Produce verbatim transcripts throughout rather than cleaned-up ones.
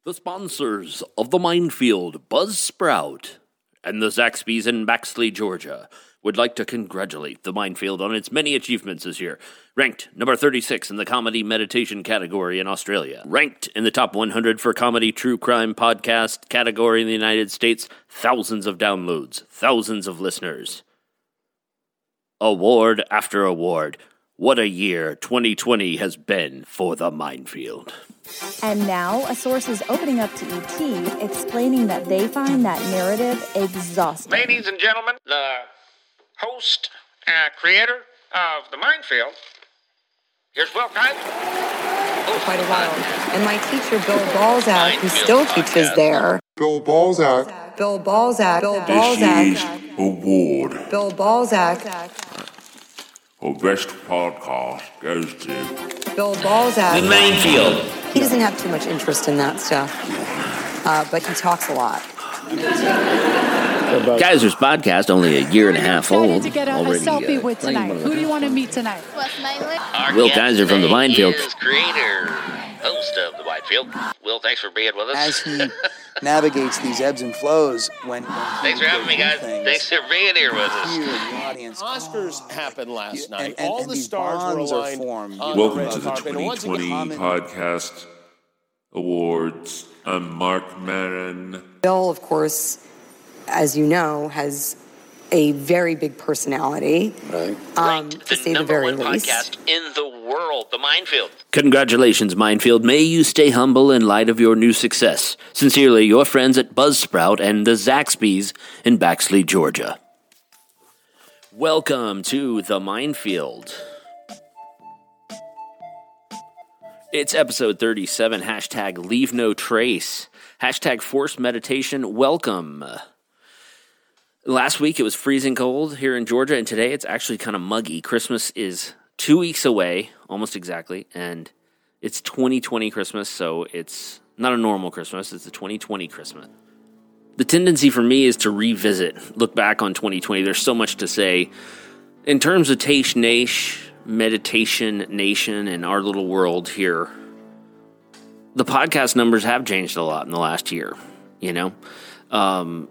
The sponsors of the Minefield, Buzzsprout, and the Zaxby's in Baxley, Georgia, would like to congratulate the Minefield on its many achievements this year. Ranked number thirty-six in the comedy meditation category in Australia. Ranked in the top one hundred for comedy true crime podcast category in the United States. Thousands of downloads, thousands of listeners. Award after award. What a year twenty twenty has been for the Minefield. And now, a source is opening up to E T, explaining that they find that narrative exhausting. Ladies and gentlemen, the host, uh, creator of The Minefield, here's Will Kite. Oh, quite a while. And my teacher, Bill Balzac, who still teaches there. Bill Balzac. Bill Balzac. Bill Balzac. Award. Bill Balzac. For best podcast goes to Bill Balzac. The Minefield. He doesn't have too much interest in that stuff, uh, but he talks a lot. Kaiser's podcast, only a year and a half old. To get a, already, a selfie uh, with tonight. Who do you want to meet tonight? Our Will guest Kaiser from the today Minefield. is creator, host of The Minefield. Will, thanks for being with us. As he navigates these ebbs and flows when, when Thanks for having me, guys. things, Thanks for being here with us. here, the audience, Oscars oh, happened last you- night. and- and- All and the these stars were bonds are aligned formed. on Welcome the red to the carpet. And once twenty twenty again- Podcast Awards. I'm Mark Maron. Bill, of course, as you know, has a very big personality. Right. Um, Ranked to the say the number very one least. podcast in the world, The Minefield. Congratulations, Minefield. May you stay humble in light of your new success. Sincerely, your friends at Buzzsprout and the Zaxby's in Baxley, Georgia. Welcome to the Minefield. It's episode thirty-seven, hashtag leave no trace, hashtag forced meditation, welcome. Last week it was freezing cold here in Georgia, and today it's actually kind of muggy. Christmas is two weeks away, almost exactly, and it's twenty twenty Christmas, so it's not a normal Christmas, it's the twenty twenty Christmas. The tendency for me is to revisit, look back on twenty twenty. There's so much to say. In terms of Taish Naish, Meditation Nation, and our little world here, the podcast numbers have changed a lot in the last year, you know? Um,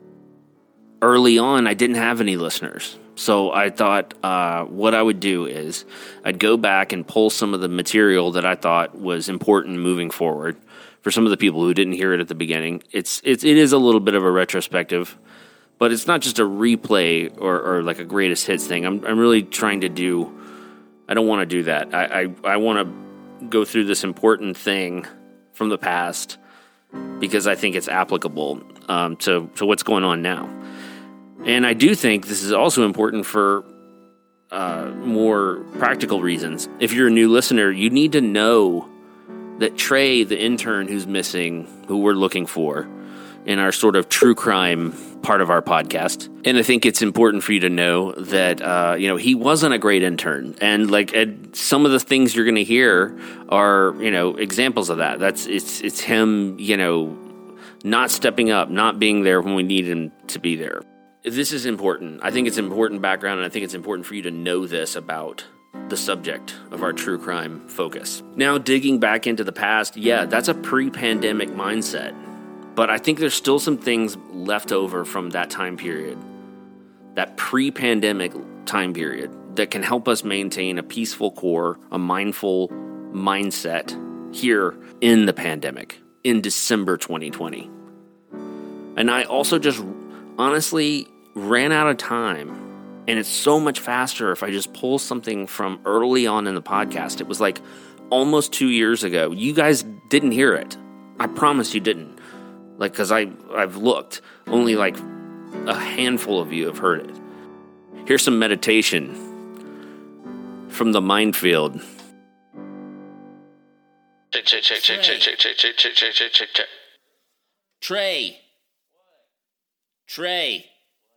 early on, I didn't have any listeners. So I thought uh, what I would do is I'd go back and pull some of the material that I thought was important moving forward for some of the people who didn't hear it at the beginning. It's, it's it is a little bit of a retrospective, but it's not just a replay or, or like a greatest hits thing. I'm I'm really trying to do. I don't want to do that. I I, I want to go through this important thing from the past because I think it's applicable um, to to what's going on now. And I do think this is also important for uh, more practical reasons. If you're a new listener, you need to know that Trey, the intern who's missing, who we're looking for in our sort of true crime part of our podcast. And I think it's important for you to know that, uh, you know, he wasn't a great intern. And like Ed, some of the things you're going to hear are, you know, examples of that. That's it's it's him, you know, not stepping up, not being there when we need him to be there. This is important. I think it's important background, and I think it's important for you to know this about the subject of our true crime focus. Now, digging back into the past, yeah, that's a pre-pandemic mindset. But I think there's still some things left over from that time period, that pre-pandemic time period, that can help us maintain a peaceful core, a mindful mindset here in the pandemic, in December twenty twenty. And I also just honestly ran out of time. And it's so much faster if I just pull something from early on in the podcast. It was like almost two years ago. You guys didn't hear it. I promise you didn't. Like, because I, I've looked. Only like a handful of you have heard it. Here's some meditation from the Minefield. Check, check, check, check, check, check, check, check, check, check, check, check, check. Trey. Trey.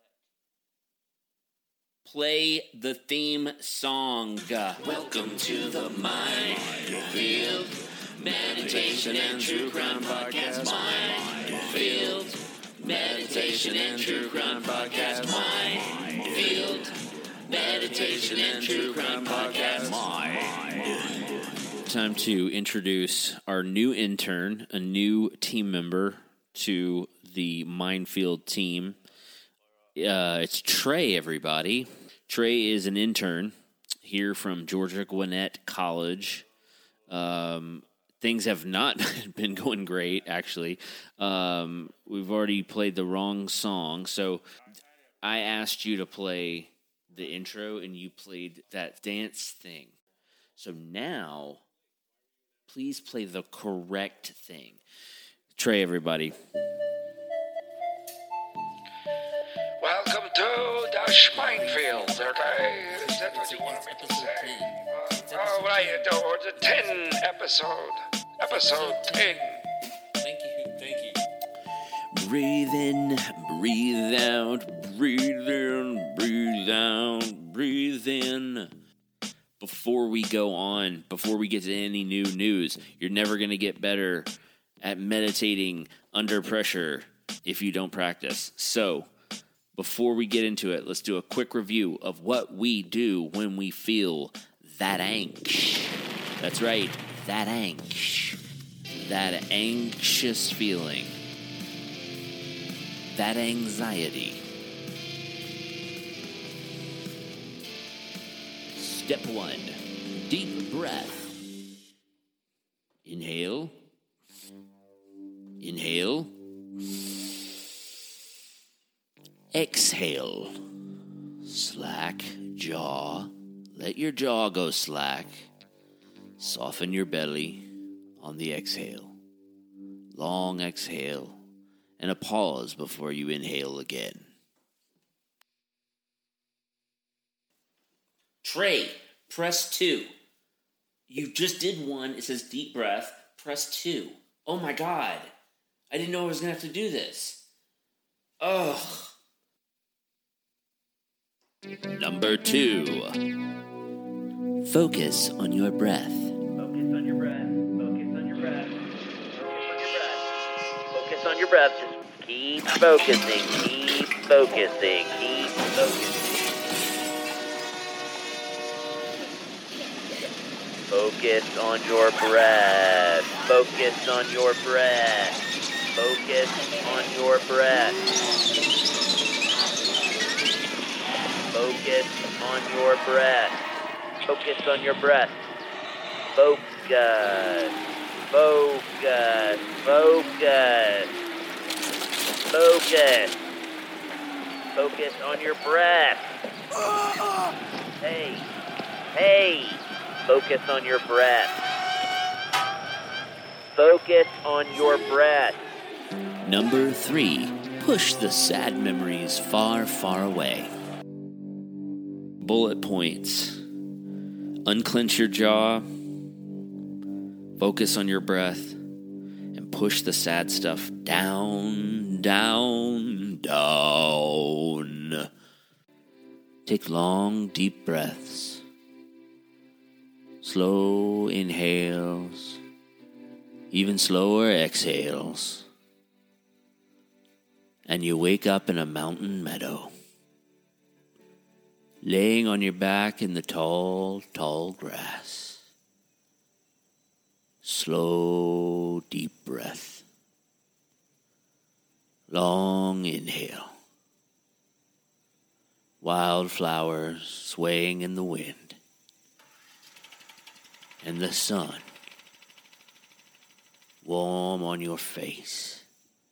Play the theme song. Welcome to the Minefield. Meditation and True Crime Podcast. Minefield. Meditation and True Crime Podcast. Minefield. Meditation and True Crime Podcast. Minefield. Time to introduce our new intern, a new team member to the Minefield team. Uh, it's Trey, everybody. Trey is an intern here from Georgia Gwinnett College. Um, things have not been going great, actually. Um, we've already played the wrong song, so I asked you to play the intro, and you played that dance thing. So now, please play the correct thing. Trey, everybody. Welcome to the Schmeinfield, okay? Is that what you want me to say? Oh, right, oh, the ten episode. Episode ten. Thank you, thank you. Breathe in, breathe out, breathe in, breathe out, breathe in. Before we go on, before we get to any new news, you're never going to get better at meditating under pressure if you don't practice. So, before we get into it, let's do a quick review of what we do when we feel that angst. That's right, that angst. That anxious feeling. That anxiety. Step one, deep breath. Inhale. Inhale. Exhale. Slack jaw. Let your jaw go slack. Soften your belly on the exhale. Long exhale. And a pause before you inhale again. Trey, press two. You just did one. It says deep breath. Press two. Oh my God. I didn't know I was going to have to do this. Ugh. Number two. Focus on your breath. Focus on your breath. Focus on your breath. Focus on your breath. Focus on your breath. Just keep focusing. Keep focusing. Keep focusing. Focus on your breath. Focus on your breath. Focus on your breath. Focus on your breath. Focus on your breath. Focus. Focus. Focus. Focus. Focus on your breath. Hey. Hey. Focus on your breath. Focus on your breath. Number three, push the sad memories far, far away. Bullet points. Unclench your jaw. Focus on your breath. And push the sad stuff down, down, down. Take long, deep breaths. Slow inhales, even slower exhales, and you wake up in a mountain meadow, laying on your back in the tall, tall grass. Slow, deep breath, long inhale, wildflowers swaying in the wind. And the sun, warm on your face,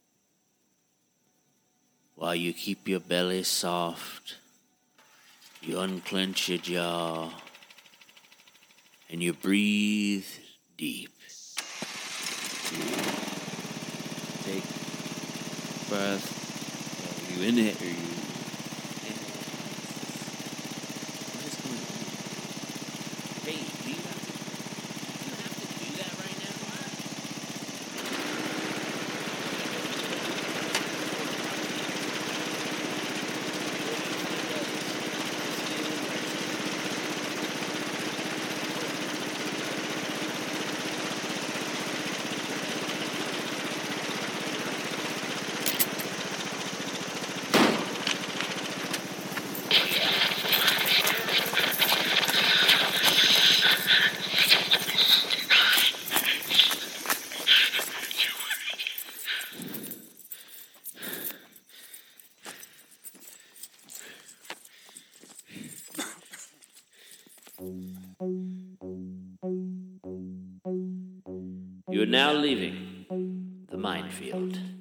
while you keep your belly soft, you unclench your jaw, and you breathe deep. Take breath, you inhale, or you You are now leaving the minefield.